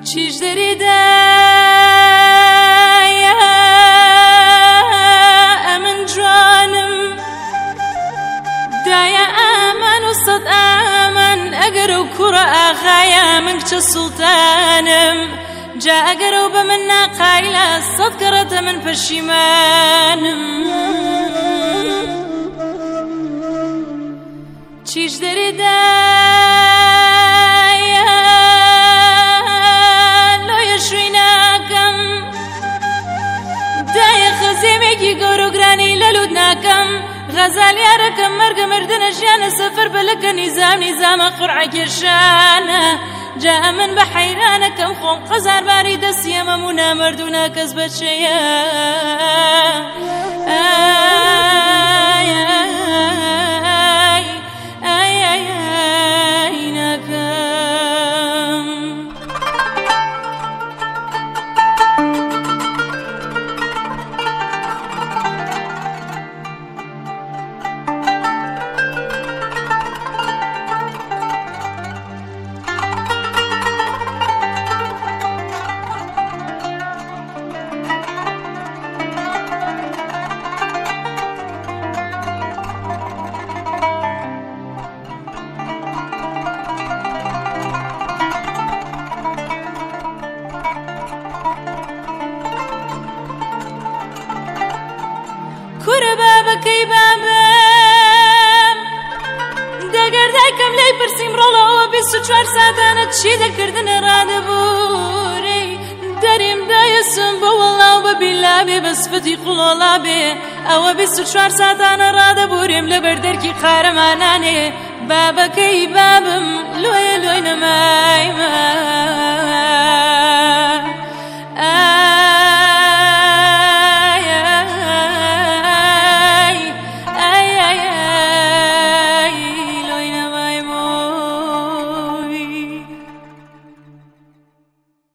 چیش دەریدایە ئەمن جوانم دایە ئامان و سەد ئامان ئەگەر و کوڕە ئاغایە من کچە سوڵتانم جا ئەگەر و بە من ناقایلە سەد کەڕەتە من پەشیمانم چیش دەریدایە لۆیە شووی ناکەم دایە خەزیمێکی گەور و گرانی لە لوود ناکەم غەزالیارەکەم مەرگە مردنە ژیانە سەفەر بەلەکە نیزامە قورعە کێشانە جا ئەمن بە حەیرانەکەم خۆم قەزار باری دەسیە مەمونە مردوونە کەس بەچەیە کورە بابەکەی بابم دەگەر دایکەم لێی پرسیم ڕۆڵەوە 24 ساتانە چی دەکردنە ڕادەبووری دەریم دایەسم بە وەڵاو بە بیلابێ بە سفەتی قوڵۆڵا بێ ئەوە 24 ساتانە ڕادەبورێم لەبەر دەرکی قارەمانانێ بابەکەی بابم لۆیە لۆی نەمایمە